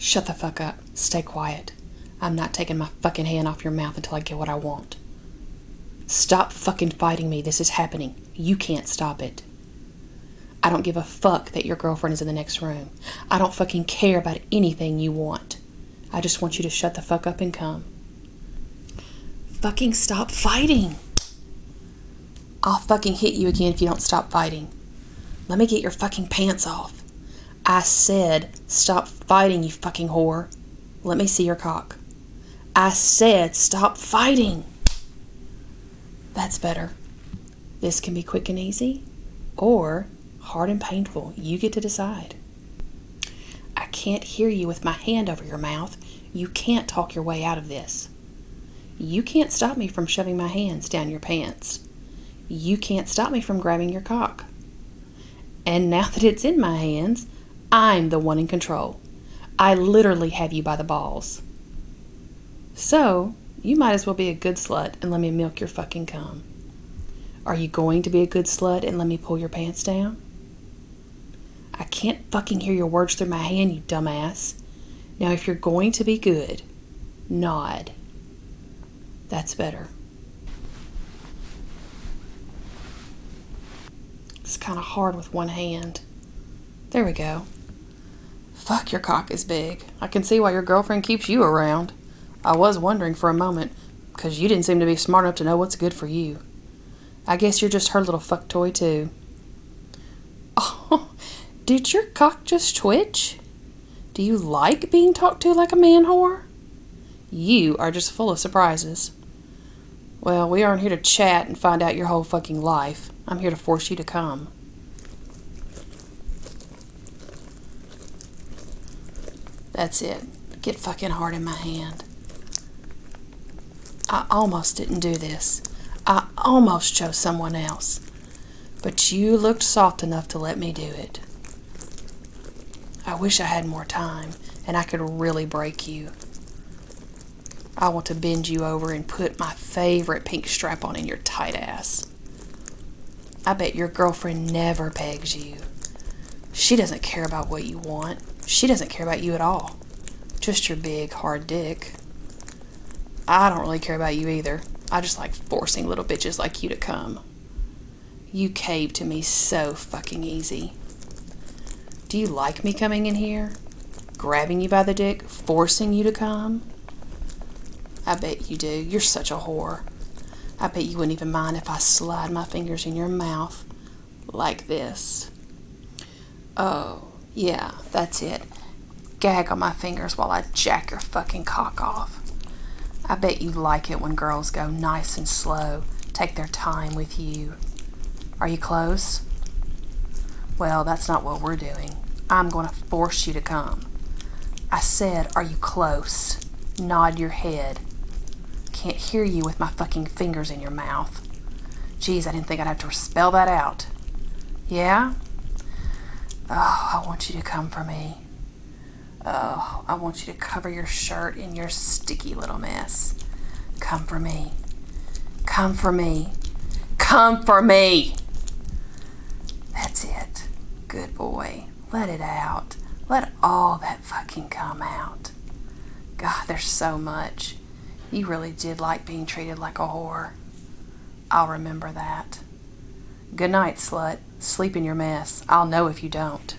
Shut the fuck up. Stay quiet. I'm not taking my fucking hand off your mouth until I get what I want. Stop fucking fighting me. This is happening. You can't stop it. I don't give a fuck that your girlfriend is in the next room. I don't fucking care about anything you want. I just want you to shut the fuck up and come. Fucking stop fighting. I'll fucking hit you again if you don't stop fighting. Let me get your fucking pants off. I said stop fighting, you fucking whore. Let me see your cock. I said stop fighting. That's better. This can be quick and easy, or hard and painful. You get to decide. I can't hear you with my hand over your mouth. You can't talk your way out of this. You can't stop me from shoving my hands down your pants. You can't stop me from grabbing your cock. And now that it's in my hands, I'm the one in control. I literally have you by the balls. So, you might as well be a good slut and let me milk your fucking cum. Are you going to be a good slut and let me pull your pants down? I can't fucking hear your words through my hand, you dumbass. Now, if you're going to be good, nod. That's better. It's kind of hard with one hand. There we go. Fuck, your cock is big. I can see why your girlfriend keeps you around. I was wondering for a moment, because you didn't seem to be smart enough to know what's good for you. I guess you're just her little fuck toy too. Oh, did your cock just twitch? Do you like being talked to like a man whore? You are just full of surprises. Well, we aren't here to chat and find out your whole fucking life. I'm here to force you to come. That's it. Get fucking hard in my hand. I almost didn't do this. I almost chose someone else. But you looked soft enough to let me do it. I wish I had more time and I could really break you. I want to bend you over and put my favorite pink strap on in your tight ass. I bet your girlfriend never pegs you. She doesn't care about what you want. She doesn't care about you at all. Just your big, hard dick. I don't really care about you either. I just like forcing little bitches like you to come. You cave to me so fucking easy. Do you like me coming in here? Grabbing you by the dick? Forcing you to come? I bet you do. You're such a whore. I bet you wouldn't even mind if I slide my fingers in your mouth like this. Oh, yeah, that's it. Gag on my fingers while I jack your fucking cock off. I bet you like it when girls go nice and slow, take their time with you. Are you close? Well, that's not what we're doing. I'm going to force you to come. I said, are you close? Nod your head. Can't hear you with my fucking fingers in your mouth. Geez, I didn't think I'd have to spell that out. Yeah? Oh, I want you to come for me. Oh, I want you to cover your shirt in your sticky little mess. Come for me. Come for me. Come for me! That's it. Good boy. Let it out. Let all that fucking come out. God, there's so much. You really did like being treated like a whore. I'll remember that. Good night, slut. Sleep in your mess. I'll know if you don't.